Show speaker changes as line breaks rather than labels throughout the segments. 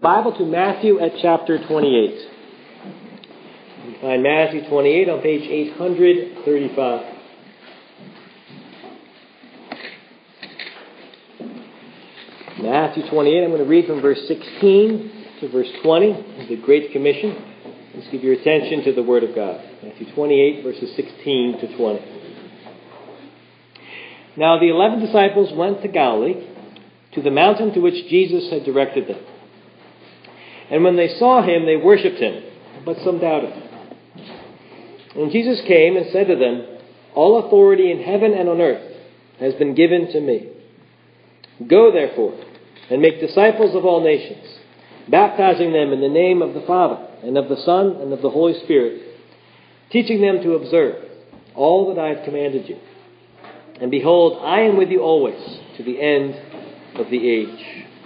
Bible to Matthew at chapter 28. You can find Matthew 28 on page 835. Matthew 28, I'm going to read from verse 16 to verse 20 of the Great Commission. Let's give your attention to the Word of God. Matthew 28, verses 16 to 20. Now the 11 disciples went to Galilee, to the mountain to which Jesus had directed them. And when they saw him, they worshipped him, but some doubted. And Jesus came and said to them, "All authority in heaven and on earth has been given to me. Go, therefore, and make disciples of all nations, baptizing them in the name of the Father, and of the Son, and of the Holy Spirit, teaching them to observe all that I have commanded you. And behold, I am with you always, to the end of the age."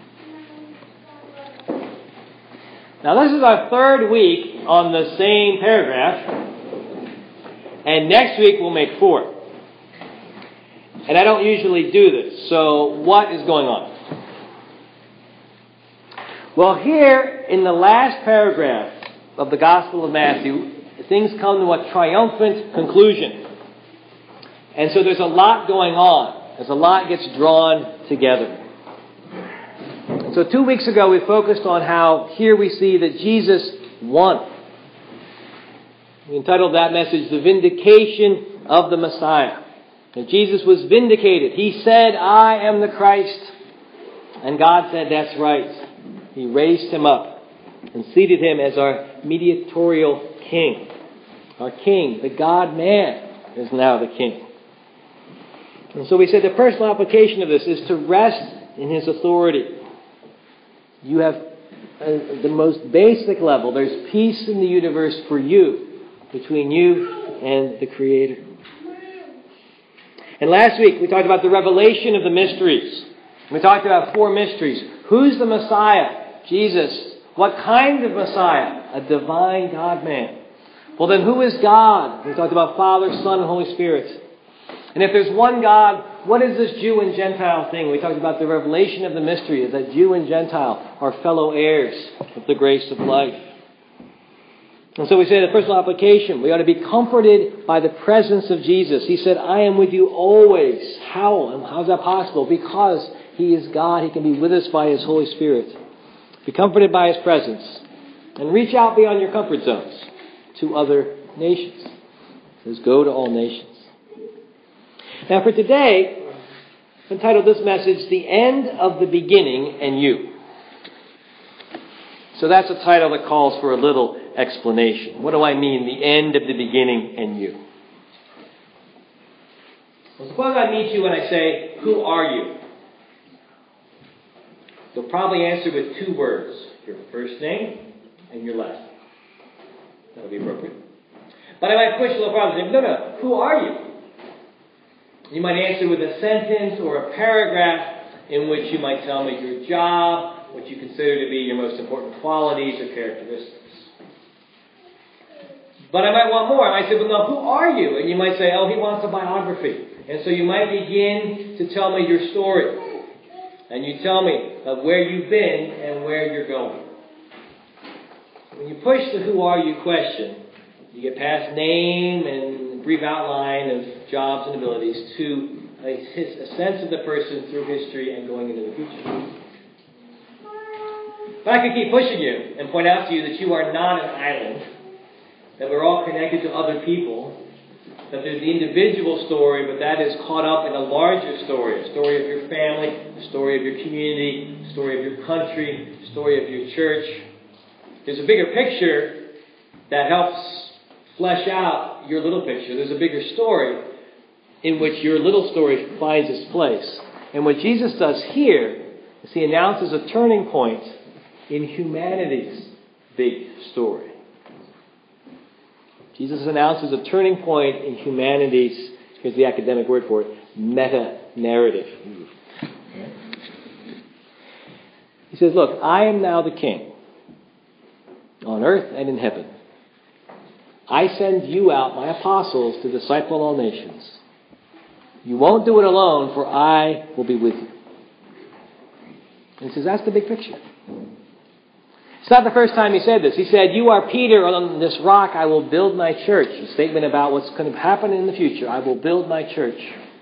Now this is our third week on the same paragraph, and next week we'll make 4. And I don't usually do this, so what is going on? Well, here in the last paragraph of the Gospel of Matthew, things come to a triumphant conclusion. And so there's a lot going on, as a lot gets drawn together. So 2 weeks ago we focused on how here we see that Jesus won. We entitled that message, "The Vindication of the Messiah." And Jesus was vindicated. He said, "I am the Christ." And God said, "That's right." He raised him up and seated him as our mediatorial king. Our king, the God-man, is now the king. And so we said the personal application of this is to rest in his authority. You have the most basic level. There's peace in the universe for you, between you and the Creator. And last week we talked about the revelation of the mysteries. We talked about 4 mysteries. Who's the Messiah? Jesus. What kind of Messiah? A divine God-man. Well then, who is God? We talked about Father, Son, and Holy Spirit. And if there's one God, what is this Jew and Gentile thing? We talked about the revelation of the mystery, is that Jew and Gentile are fellow heirs of the grace of life. And so we say the personal application, we ought to be comforted by the presence of Jesus. He said, "I am with you always." How is that possible? Because He is God. He can be with us by His Holy Spirit. Be comforted by His presence. And reach out beyond your comfort zones to other nations. He says, "Go to all nations." Now for today, I've entitled this message, "The End of the Beginning and You." So that's a title that calls for a little explanation. What do I mean, the end of the beginning and you? Well, suppose I meet you and I say, "Who are you?" You'll probably answer with 2 words, your first name and your last name. That would be appropriate. But I might push a little farther and say, no, who are you? You might answer with a sentence or a paragraph in which you might tell me your job, what you consider to be your most important qualities or characteristics. But I might want more. I might say, "Well, no, who are you?" And you might say, "Oh, he wants a biography." And so you might begin to tell me your story. And you tell me of where you've been and where you're going. When you push the "who are you" question, you get past name and brief outline of jobs and abilities to a sense of the person through history and going into the future. But I could keep pushing you and point out to you that you are not an island, that we're all connected to other people, that there's the individual story, but that is caught up in a larger story, a story of your family, a story of your community, a story of your country, a story of your church. There's a bigger picture that helps flesh out your little picture. There's a bigger story in which your little story finds its place. And what Jesus does here is He announces a turning point in humanity's big story. Jesus announces a turning point in humanity's, here's the academic word for it, meta-narrative. He says, "Look, I am now the king on earth and in heaven. I send you out, my apostles, to disciple all nations. You won't do it alone, for I will be with you." And he says, that's the big picture. It's not the first time he said this. He said, "You are Peter, on this rock I will build my church." A statement about what's going to happen in the future. I will build my church.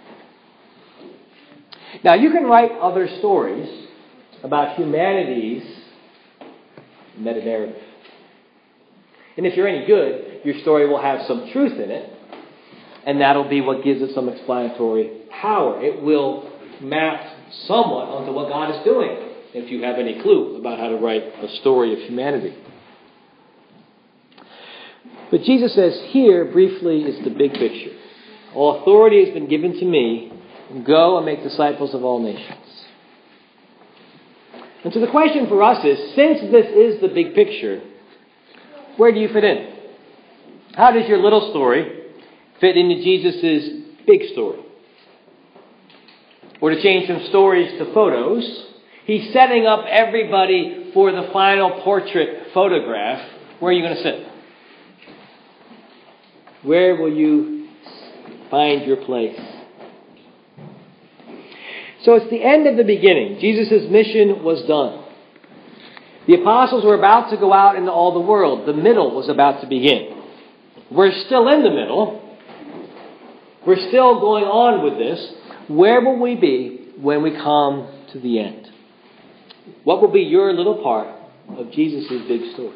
Now, you can write other stories about humanity's meta-narrative. And if you're any good, your story will have some truth in it. And that'll be what gives it some explanatory power. It will map somewhat onto what God is doing, if you have any clue about how to write a story of humanity. But Jesus says here, briefly, is the big picture. All authority has been given to me. Go and make disciples of all nations. And so the question for us is, since this is the big picture, where do you fit in? How does your little story fit into Jesus' big story? Or to change from stories to photos, he's setting up everybody for the final portrait photograph. Where are you going to sit? Where will you find your place? So it's the end of the beginning. Jesus' mission was done. The apostles were about to go out into all the world. The middle was about to begin. We're still in the middle. We're still going on with this. Where will we be when we come to the end? What will be your little part of Jesus' big story?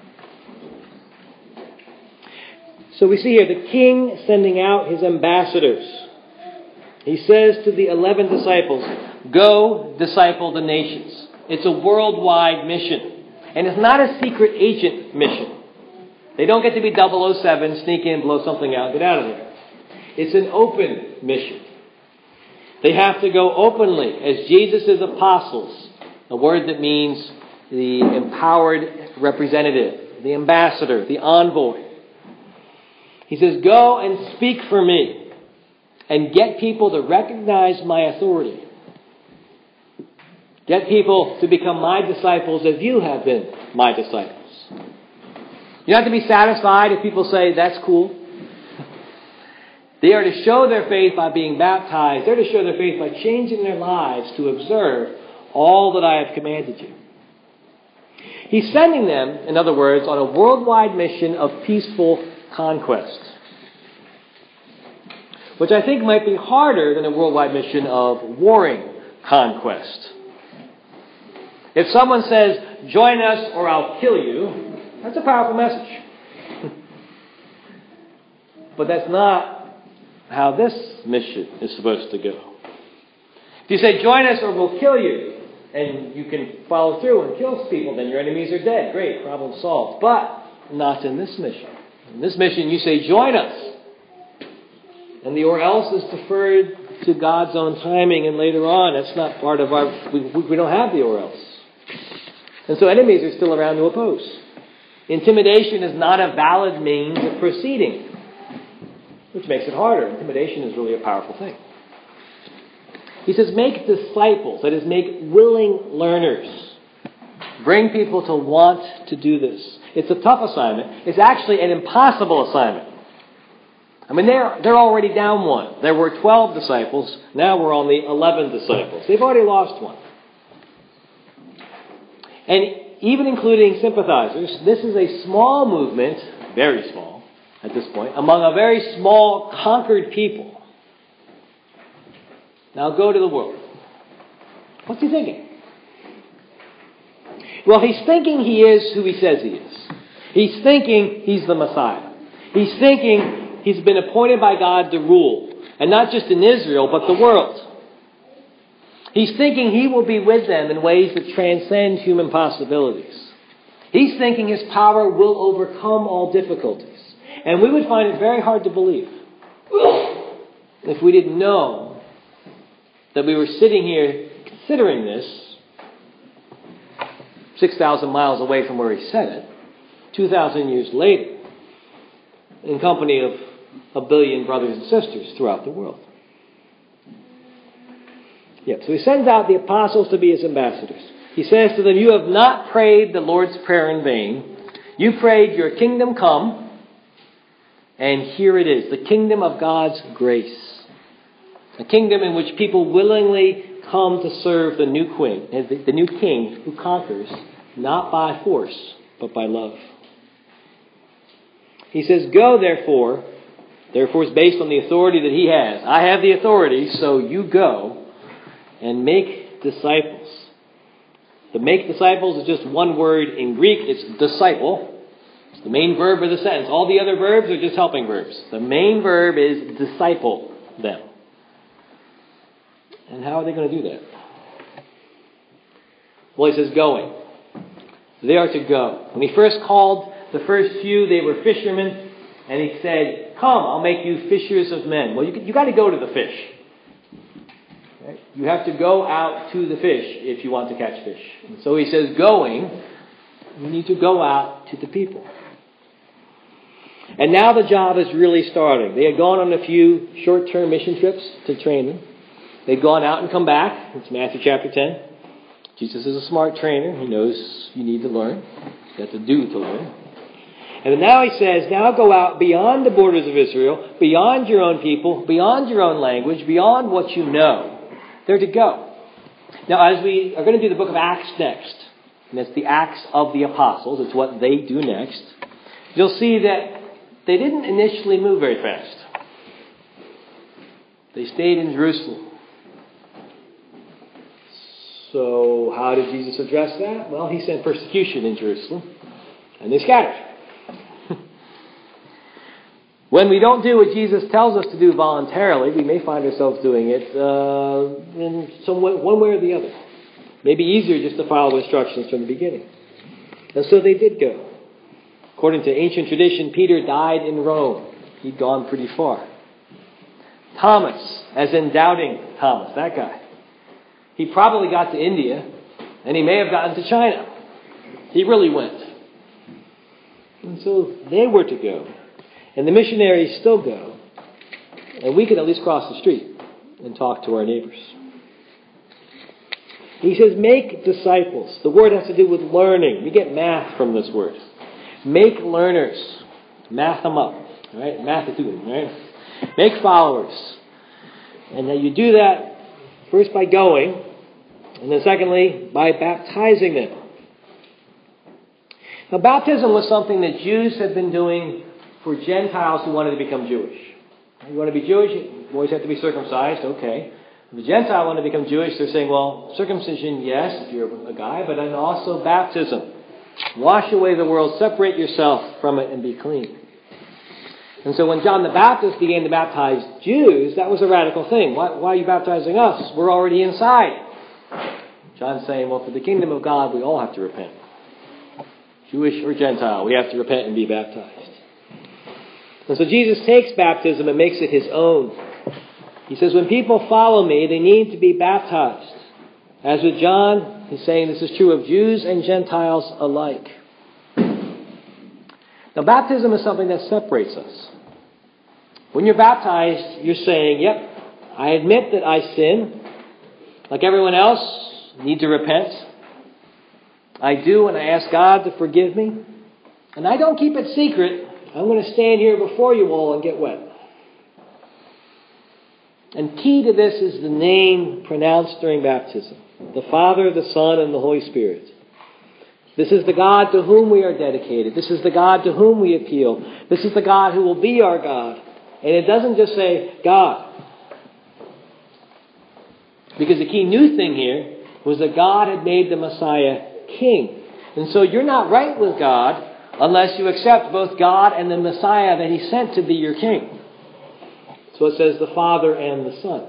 So we see here the King sending out his ambassadors. He says to the 11 disciples, "Go disciple the nations." It's a worldwide mission. And it's not a secret agent mission. They don't get to be 007, sneak in, blow something out, get out of there. It's an open mission. They have to go openly as Jesus' apostles, a word that means the empowered representative, the ambassador, the envoy. He says, "Go and speak for me and get people to recognize my authority. Get people to become my disciples as you have been my disciples." You don't have to be satisfied if people say, "That's cool." They are to show their faith by being baptized. They're to show their faith by changing their lives to observe all that I have commanded you. He's sending them, in other words, on a worldwide mission of peaceful conquest, which I think might be harder than a worldwide mission of warring conquest. If someone says, "Join us or I'll kill you," that's a powerful message. But that's not how this mission is supposed to go. If you say, "Join us or we'll kill you," and you can follow through and kill people, then your enemies are dead. Great, problem solved. But not in this mission. In this mission, you say, "Join us." And the "or else" is deferred to God's own timing, and later on, that's not part of our... We don't have the "or else." And so enemies are still around to oppose. Intimidation is not a valid means of proceeding, which makes it harder. Intimidation is really a powerful thing. He says, make disciples, that is, make willing learners. Bring people to want to do this. It's a tough assignment. It's actually an impossible assignment. I mean, they're already down one. There were 12 disciples. Now we're on the 11 disciples. They've already lost one. And even including sympathizers, this is a small movement, very small at this point, among a very small conquered people. Now go to the world. What's he thinking? Well, he's thinking he is who he says he is. He's thinking he's the Messiah. He's thinking he's been appointed by God to rule. And not just in Israel, but the world. He's thinking he will be with them in ways that transcend human possibilities. He's thinking his power will overcome all difficulties. And we would find it very hard to believe if we didn't know that we were sitting here considering this 6,000 miles away from where he said it, 2,000 years later, in company of a billion brothers and sisters throughout the world. Yeah, so he sends out the apostles to be his ambassadors. He says to them, "You have not prayed the Lord's Prayer in vain. You prayed, 'Your kingdom come,' and here it is, the kingdom of God's grace. A kingdom in which people willingly come to serve the new king who conquers not by force, but by love. He says, go therefore. Therefore is based on the authority that he has. I have the authority, so you go and make disciples. The make disciples is just one word in Greek. It's disciple. It's the main verb of the sentence. All the other verbs are just helping verbs. The main verb is disciple them. And how are they going to do that? Well, he says going. They are to go. When he first called the first few, they were fishermen. And he said, come, I'll make you fishers of men. Well, you got to go to the fish. Right? You have to go out to the fish if you want to catch fish. And so he says, going, you need to go out to the people. And now the job is really starting. They had gone on a few short-term mission trips to train them. They'd gone out and come back. It's Matthew chapter 10. Jesus is a smart trainer. He knows you need to learn. You have to do to learn. And now he says, now go out beyond the borders of Israel, beyond your own people, beyond your own language, beyond what you know. They're to go. Now, as we are going to do the book of Acts next, and it's the Acts of the Apostles, it's what they do next, you'll see that they didn't initially move very fast. They stayed in Jerusalem. So how did Jesus address that? Well, he sent persecution in Jerusalem, and they scattered. When we don't do what Jesus tells us to do voluntarily, we may find ourselves doing it in some way, one way or the other. Maybe easier just to follow instructions from the beginning. And so they did go. According to ancient tradition, Peter died in Rome. He'd gone pretty far. Thomas, as in doubting Thomas, that guy. He probably got to India, and he may have gotten to China. He really went. And so they were to go. And the missionaries still go. And we can at least cross the street and talk to our neighbors. He says, make disciples. The word has to do with learning. We get math from this word. Make learners. Math them up. Right? Math it to them. Right? Make followers. And then you do that first by going. And then secondly, by baptizing them. Now, baptism was something that Jews had been doing for Gentiles who wanted to become Jewish. You want to be Jewish, you always have to be circumcised, okay. If a Gentile want to become Jewish, they're saying, well, circumcision, yes, if you're a guy, but then also baptism. Wash away the world, separate yourself from it, and be clean. And so when John the Baptist began to baptize Jews, that was a radical thing. Why are you baptizing us? We're already inside. John's saying, well, for the kingdom of God, we all have to repent. Jewish or Gentile, we have to repent and be baptized. And so Jesus takes baptism and makes it his own. He says, when people follow me, they need to be baptized. As with John, he's saying this is true of Jews and Gentiles alike. Now, baptism is something that separates us. When you're baptized, you're saying, yep, I admit that I sin. Like everyone else, need to repent. I do, and I ask God to forgive me. And I don't keep it secret. I'm going to stand here before you all and get wet. And key to this is the name pronounced during baptism. The Father, the Son, and the Holy Spirit. This is the God to whom we are dedicated. This is the God to whom we appeal. This is the God who will be our God. And it doesn't just say God. Because the key new thing here was that God had made the Messiah king. And so you're not right with God unless you accept both God and the Messiah that he sent to be your king. So it says the Father and the Son.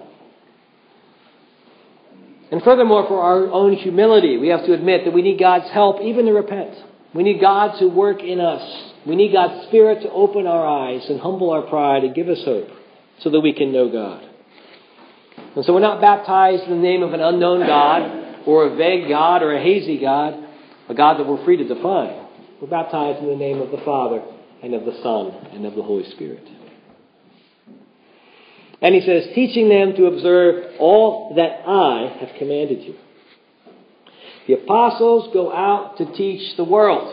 And furthermore, for our own humility, we have to admit that we need God's help even to repent. We need God to work in us. We need God's Spirit to open our eyes and humble our pride and give us hope so that we can know God. And so we're not baptized in the name of an unknown God or a vague God or a hazy God, a God that we're free to define. We're baptized in the name of the Father and of the Son and of the Holy Spirit. And he says, teaching them to observe all that I have commanded you. The apostles go out to teach the world,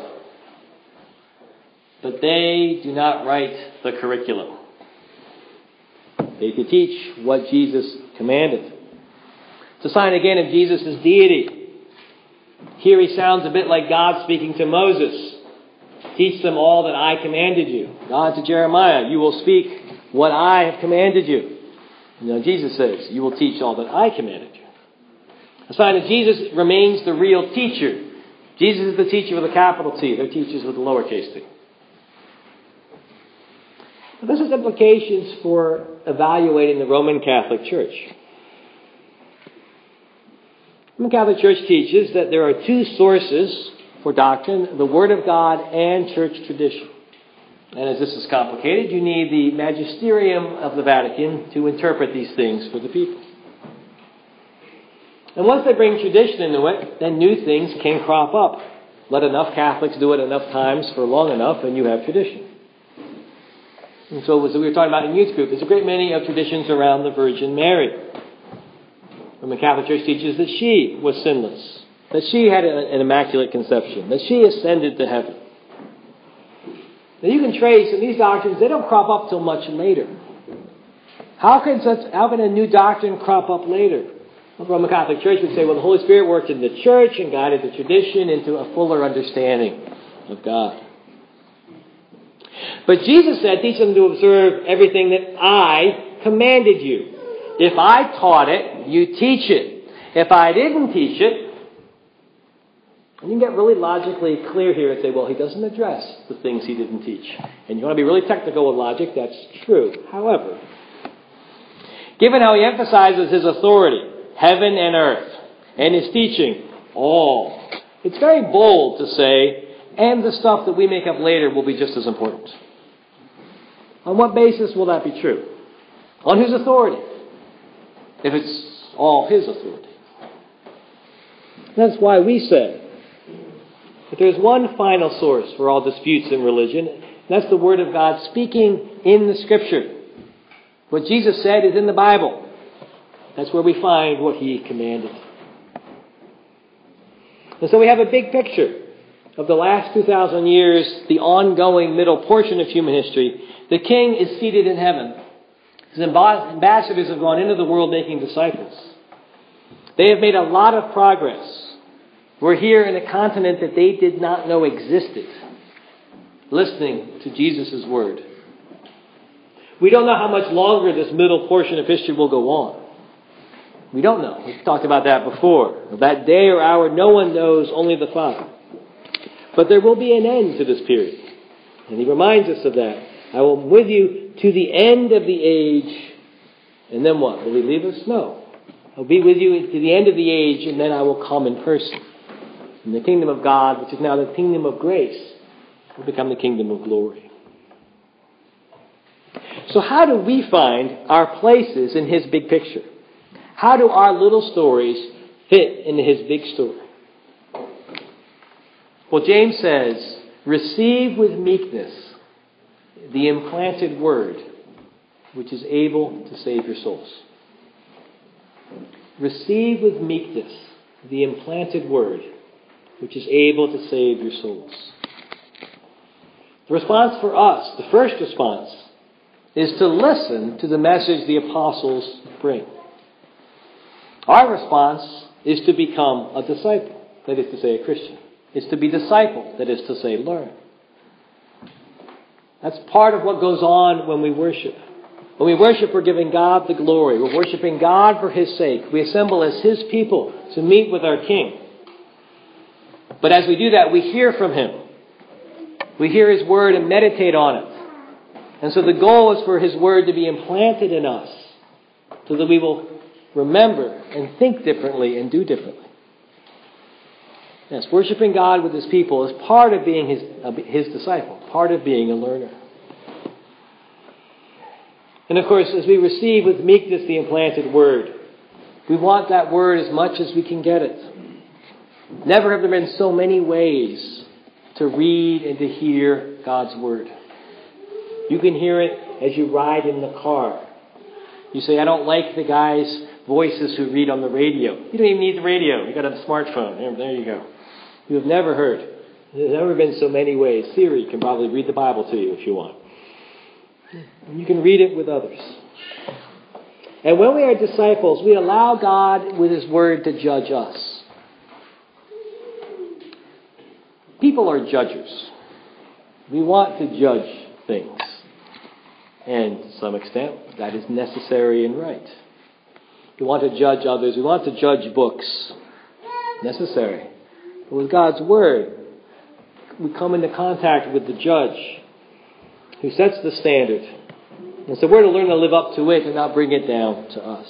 but they do not write the curriculum. They to teach what Jesus commanded. It's a sign again of Jesus' deity. Here he sounds a bit like God speaking to Moses. Teach them all that I commanded you. God to Jeremiah, you will speak what I have commanded you. Jesus says, you will teach all that I commanded you. A sign that Jesus remains the real teacher. Jesus is the teacher with a capital T. They're teachers with a lowercase t. Now, this has implications for evaluating the Roman Catholic Church. The Roman Catholic Church teaches that there are two sources for doctrine, the Word of God and church tradition. And as this is complicated, you need the magisterium of the Vatican to interpret these things for the people. And once they bring tradition into it, then new things can crop up. Let enough Catholics do it enough times for long enough, and you have tradition. And so as we were talking about in youth group, there's a great many of traditions around the Virgin Mary. The Roman Catholic Church teaches that she was sinless, that she had an immaculate conception, that she ascended to heaven. Now you can trace, and these doctrines, they don't crop up till much later. How can a new doctrine crop up later? The Roman Catholic Church would say, well, the Holy Spirit worked in the church and guided the tradition into a fuller understanding of God. But Jesus said, teach them to observe everything that I commanded you. If I taught it, you teach it. If I didn't teach it, and you can get really logically clear here and say, well, he doesn't address the things he didn't teach. And you want to be really technical with logic, that's true. However, given how he emphasizes his authority, heaven and earth, and his teaching, all, it's very bold to say, and the stuff that we make up later will be just as important. On what basis will that be true? On whose authority? If it's all his authority. That's why we say that there's one final source for all disputes in religion, and that's the Word of God speaking in the Scripture. What Jesus said is in the Bible. That's where we find what he commanded. And so we have a big picture of the last 2,000 years, the ongoing middle portion of human history. The King is seated in heaven. His ambassadors have gone into the world making disciples. They have made a lot of progress. We're here in a continent that they did not know existed, listening to Jesus' word. We don't know how much longer this middle portion of history will go on. We don't know. We've talked about that before. That day or hour, no one knows, only the Father. But there will be an end to this period. And he reminds us of that. I will be with you to the end of the age. And then what? Will he leave us? No. I'll be with you to the end of the age, and then I will come in person. And the kingdom of God, which is now the kingdom of grace, will become the kingdom of glory. So how do we find our places in his big picture? How do our little stories fit into his big story? Well, James says, receive with meekness the implanted word, which is able to save your souls. Receive with meekness the implanted word, which is able to save your souls. The response for us, the first response, is to listen to the message the apostles bring. Our response is to become a disciple, that is to say a Christian. It's to be discipled, that is to say learn. That's part of what goes on when we worship. When we worship, we're giving God the glory. We're worshiping God for his sake. We assemble as his people to meet with our King. But as we do that, we hear from him. We hear his word and meditate on it. And so the goal is for his word to be implanted in us so that we will remember and think differently and do differently. Yes, worshiping God with his people is part of being his disciple, part of being a learner. And of course, as we receive with meekness the implanted word, we want that word as much as we can get it. Never have there been so many ways to read and to hear God's word. You can hear it as you ride in the car. You say, I don't like the guys' voices who read on the radio. You don't even need the radio. You've got a smartphone. There you go. You have never heard. There's never been so many ways. Siri can probably read the Bible to you if you want. And you can read it with others. And when we are disciples, we allow God with his word to judge us. People are judges. We want to judge things. And to some extent, that is necessary and right. We want to judge others. We want to judge books. Necessary. But with God's Word, we come into contact with the judge who sets the standard. And so we're to learn to live up to it and not bring it down to us.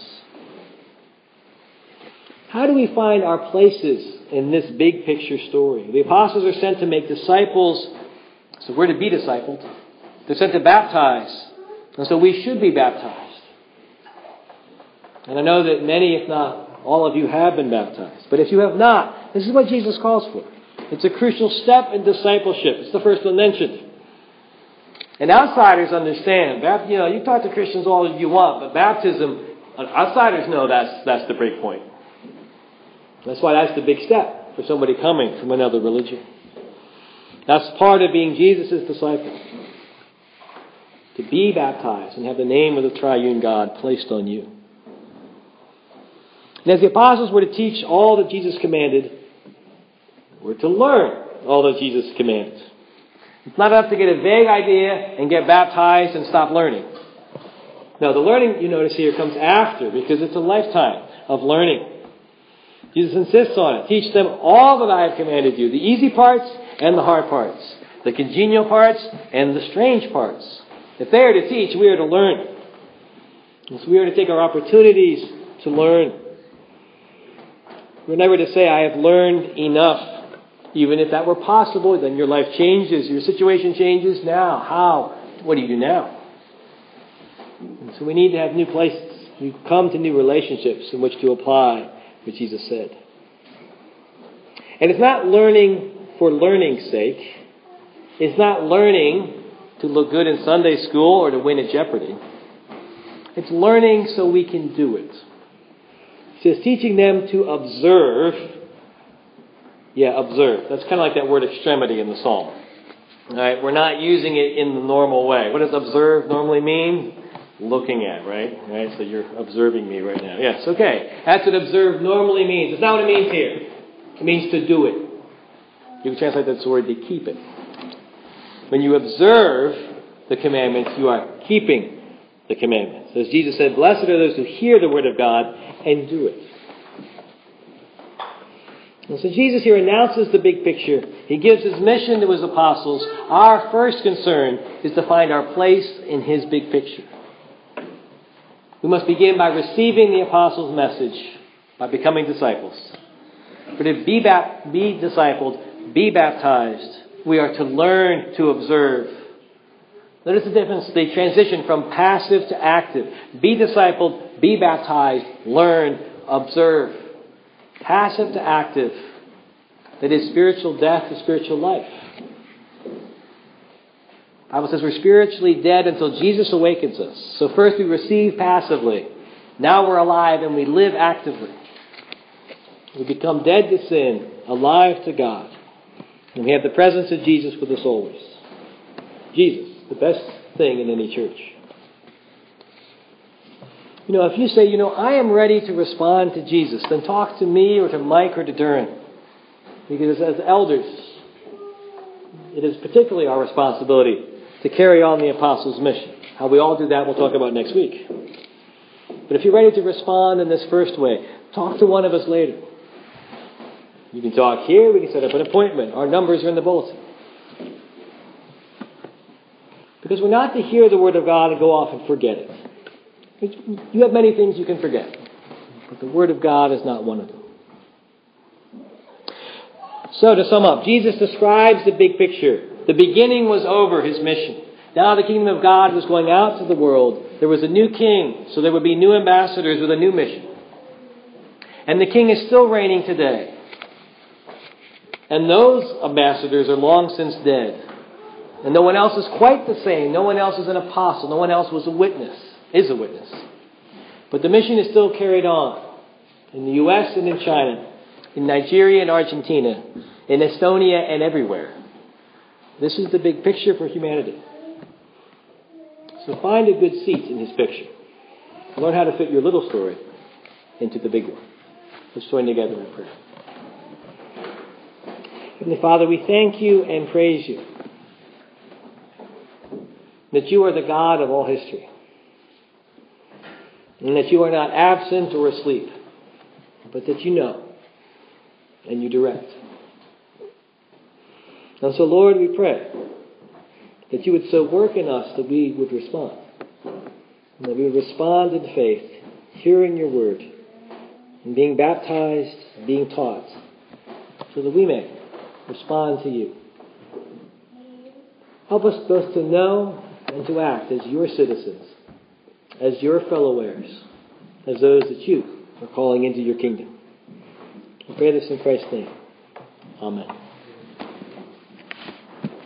How do we find our places in this big picture story? The apostles are sent to make disciples, so we're to be discipled. They're sent to baptize, and so we should be baptized. And I know that many, if not all of you, have been baptized. But if you have not, this is what Jesus calls for. It's a crucial step in discipleship. It's the first one mentioned. And outsiders understand. You talk to Christians all you want, but baptism, outsiders know that's the break point. That's why that's the big step for somebody coming from another religion. That's part of being Jesus' disciple. To be baptized and have the name of the triune God placed on you. And as the apostles were to teach all that Jesus commanded, we're to learn all that Jesus commanded. It's not enough to get a vague idea and get baptized and stop learning. No, the learning, you notice here, comes after, because it's a lifetime of learning. Jesus insists on it. Teach them all that I have commanded you. The easy parts and the hard parts. The congenial parts and the strange parts. If they are to teach, we are to learn. And so we are to take our opportunities to learn. We're never to say, I have learned enough. Even if that were possible, then your life changes. Your situation changes. Now, how? What do you do now? And so we need to have new places. We come to new relationships in which to apply what Jesus said. And it's not learning for learning's sake. It's not learning to look good in Sunday school or to win at Jeopardy. It's learning so we can do it. It says teaching them to observe. Yeah, observe. That's kind of like that word extremity in the psalm. All right, we're not using it in the normal way. What does observe normally mean? Looking at, right? So you're observing me right now. Yes, okay. That's what observe normally means. It's not what it means here. It means to do it. You can translate that word to keep it. When you observe the commandments, you are keeping the commandments. As Jesus said, blessed are those who hear the word of God and do it. And so Jesus here announces the big picture. He gives his mission to his apostles. Our first concern is to find our place in his big picture. We must begin by receiving the apostles' message, by becoming disciples. But to be discipled, be baptized, we are to learn to observe. Notice the difference, the transition from passive to active. Be discipled, be baptized, learn, observe. Passive to active. That is spiritual death to spiritual life. The Bible says we're spiritually dead until Jesus awakens us. So first we receive passively. Now we're alive and we live actively. We become dead to sin, alive to God. And we have the presence of Jesus with us always. Jesus, the best thing in any church. If you say, I am ready to respond to Jesus, then talk to me or to Mike or to Duran. Because as elders, it is particularly our responsibility to carry on the apostles' mission. How we all do that, we'll talk about next week. But if you're ready to respond in this first way, talk to one of us later. You can talk here, we can set up an appointment. Our numbers are in the bulletin. Because we're not to hear the Word of God and go off and forget it. You have many things you can forget. But the Word of God is not one of them. So to sum up, Jesus describes the big picture. The beginning was over his mission. Now the kingdom of God was going out to the world. There was a new king, so there would be new ambassadors with a new mission. And the king is still reigning today. And those ambassadors are long since dead. And no one else is quite the same. No one else is an apostle. No one else is a witness. But the mission is still carried on. In the U.S. and in China. In Nigeria and Argentina. In Estonia and everywhere. This is the big picture for humanity. So find a good seat in his picture. Learn how to fit your little story into the big one. Let's join together in prayer. Heavenly Father, we thank you and praise you that you are the God of all history, and that you are not absent or asleep, but that you know and you direct. And so, Lord, we pray that you would so work in us that we would respond, and that we would respond in faith, hearing your word, and being baptized, being taught, so that we may respond to you. Help us both to know and to act as your citizens, as your fellow heirs, as those that you are calling into your kingdom. We pray this in Christ's name. Amen.